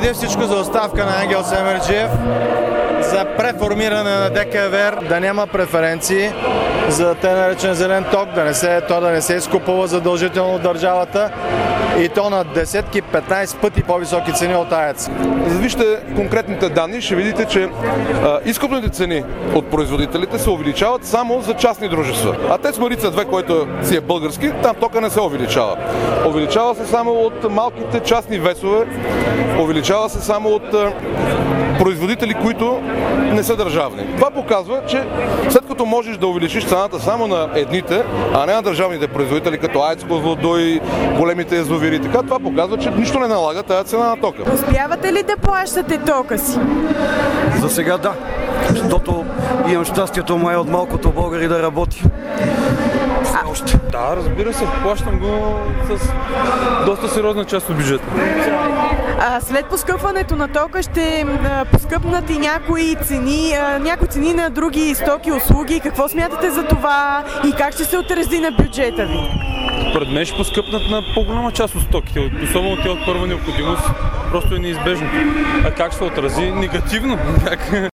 преди всичко за оставка на Ангел Семерджиев, за преформиране на ДКЕВР, да няма преференции за те наречен зелен ток, да не се изкупува задължително от държавата и то на десетки, 15 пъти по-високи цени от АЕЦ. Вижте конкретните данни, ще видите, че изкупните цени от производителите се увеличават само за частни дружества. А ТЕЦ Марица 2, който си е български, там тока не се увеличава. Увеличава се само от малките частни весове, увеличава се само от производители, които не са държавни. Това показва, че след като можеш да увеличиш цената само на едните, а не на държавните производители, като АЕЦ Козлодуй, големите язовири, така, това показва, че нищо не налага тази цена на тока. Успявате ли да плащате тока си? За сега да, защото имам щастието май от малкото българи да работи. Още. Да, разбира се, плащам го с доста сериозна част от бюджета. След поскъпването на тока ще поскъпнат и някои цени на други стоки и услуги. Какво смятате за това и как ще се отрази на бюджета ви? Според мен ще поскъпнат на по-голяма част от стоките, особено те от първа необходимост. Просто е неизбежно. А как ще се отрази? Негативно.